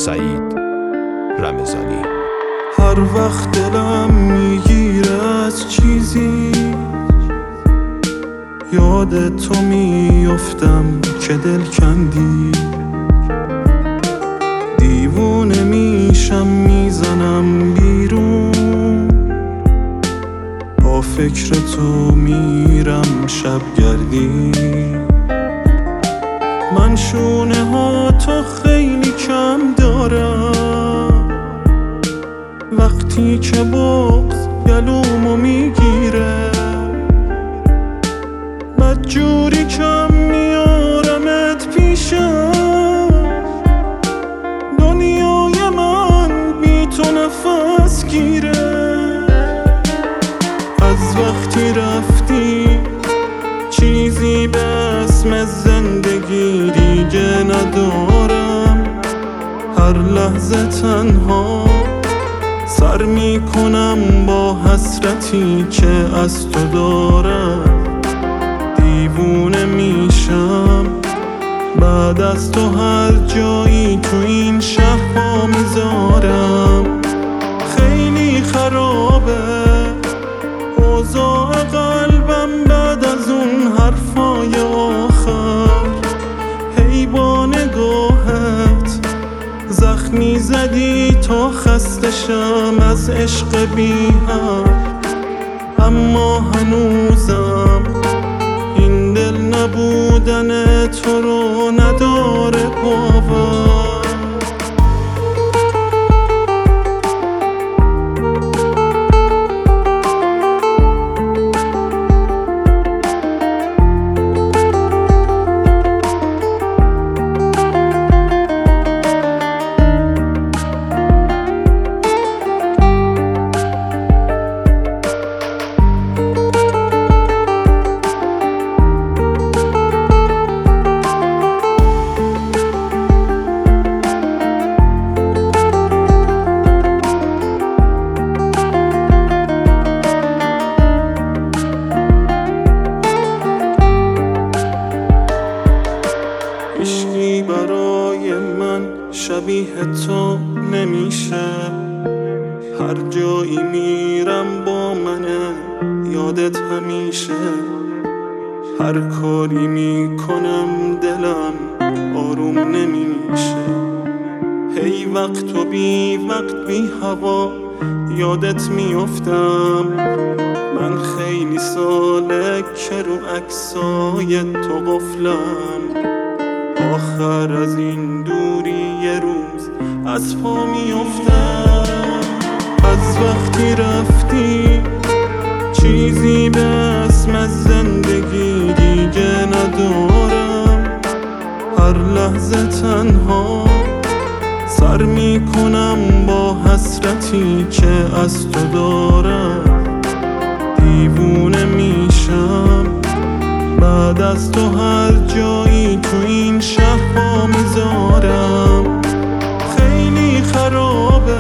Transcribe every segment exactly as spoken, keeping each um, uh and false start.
سعید رمضانی. هر وقت دلم میگیره از چیزی، یاد تو میافتم که دل کندی. دیوونه میشم میزنم بیرون، با فکر تو میرم شبگردی. من شونه ها تو خیلی کم دارم، وقتی که بغض گلومو میگیره. بدجوری کم میارمت پیشم، دنیای من بی تو نفس گیره. از وقتی رفتی چیزی به اسم زندگی دیگه ندارم. هر لحظه تنها سر میکنم با حسرتی که از تو دارم. دیوونه میشم بعد از تو هر جایی تو این شهر پا میذارم. خیلی خرابه اوضاع قلبم بعد از اون حرفای آخر. هی با نگاهت زخمی زدی تا خسته شم از عشق بی حد. اما هنوزم این دل نبودن تو رو نداره باور. عشقی برای من شبیه تو نمیشه. هر جایی میرم با منه یادت همیشه. هر کاری میکنم دلم آروم نمیشه. هی وقت و بی وقت بی هوا یادت میافتم. من خیلی ساله که رو عکسای تو قفلم. آخر از این دوری یه روز از پا میافتم. از وقتی رفتی چیزی به اسم از زندگی دیگه ندارم. هر لحظه تنها سر میکنم با حسرتی که از تو دارم. دیوونه میشم بعد از تو هر جایی تو این شهر پا میذارم. خیلی خرابه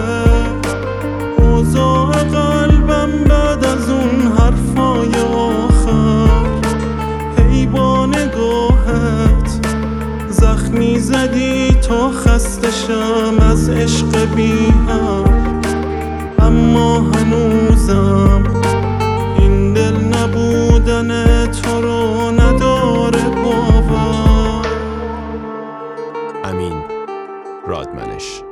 اوضاع قلبم بعد از اون حرفای آخر. هی با نگاهت زخمی زدی تا خسته شم از عشق بی حد. اما هنوزم این دل نبودن تو رو نداره باور. امین رادمنش.